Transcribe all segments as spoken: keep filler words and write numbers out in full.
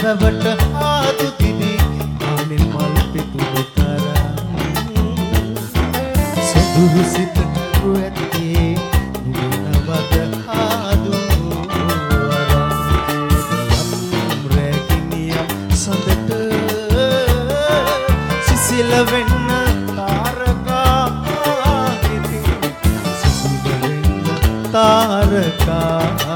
වැවට ආදු දිදි ආනෙල් මල් පිපුණු තරම් සොඳුරු සිතට ඇත්තේ නුඹවද ආදු අරන් රැකිනිය සඳට සිසිල වෙන්න තාරකා ඉතින් සිසිල වෙන්න තාරකා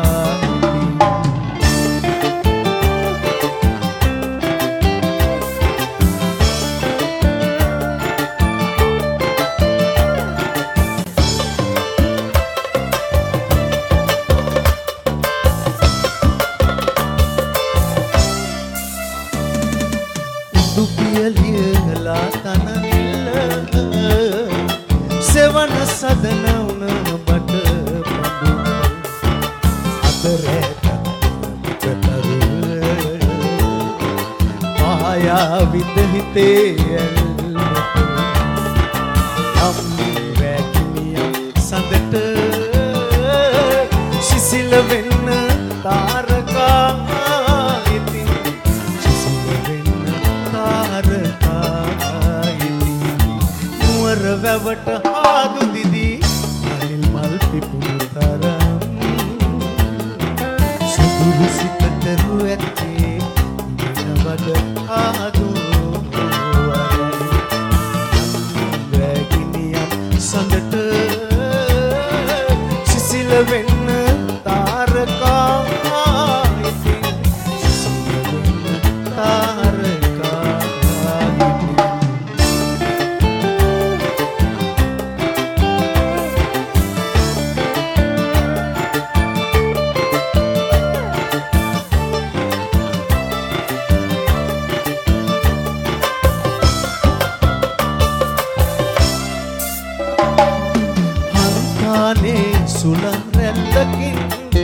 දුපියලියලා තනනිල්ල සෙවන සදන උන බට පඳු අතරට කතරු ආයා විද හිතේ යම් වැකිනිය සඳට සිසිල වෙන්න තාරකා ඉතින් වැවට ආදු දිදි අනිල් මල් පිපුණු තරම් සුදුරු සිතට ඇත්තේ නුඹවද ආදු වැගිනියක් සඳට සිසිල වෙන්න තාරකා ඉතින් සිසිල වෙන්න තාරකා සුලන් රැල්ලකින්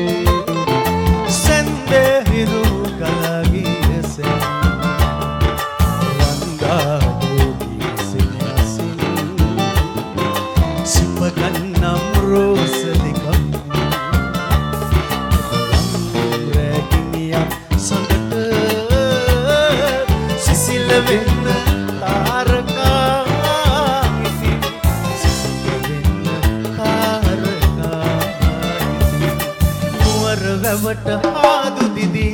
සැන්දහිරු කලගිය සැන් වන්දාදෝගී සිනසින් සිපගන්නම් රෝස දෙකක් රැගිනියක් සඳට සිසිල වෙන්න තාරකා වැවට ආදු දිදි